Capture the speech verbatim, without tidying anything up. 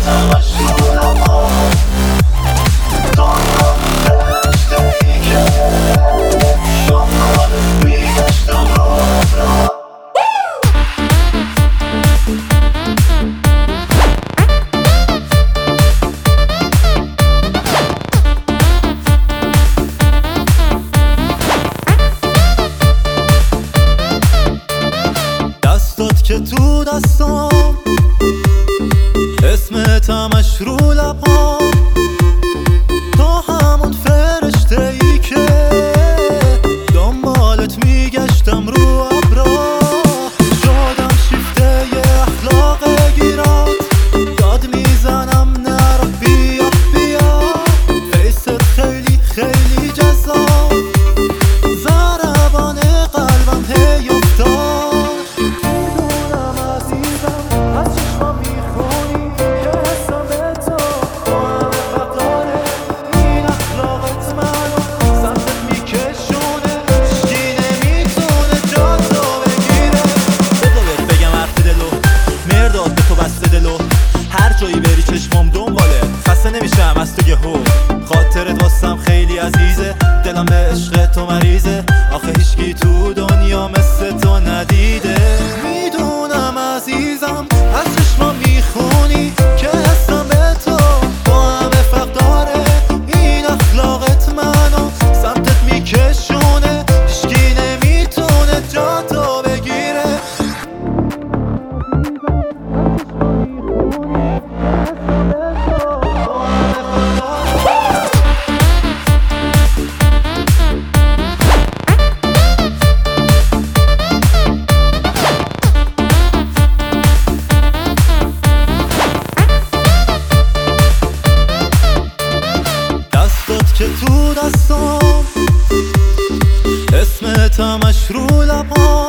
که تو دستام اسمت همش رو لبام، تو همون فرشته ای که دنبالت میگشتم رو ابرا. شدم شیفته ی اخلاق گیرات، داد میزنم نرو بیا بیا. فیست خیلی خیلی جذاب، ضربان قلبم هی افتاد. هر جایی بری چشمام دنباله، خسته نمیشم از تو یهو. خاطرت واسم خیلی عزیزه، دلم به عشق تو مریضه. آخه هیچکی تو دنیا مثل تو ندیده. میدونم عزیزم از چشمام میخونی که حسم به تو با همه فرق داره. این اخلاقت منو سمتت میکشونه، هیچکی نمیتونه جا تو بگیره. که تو دستام اسمت همش رو لبام،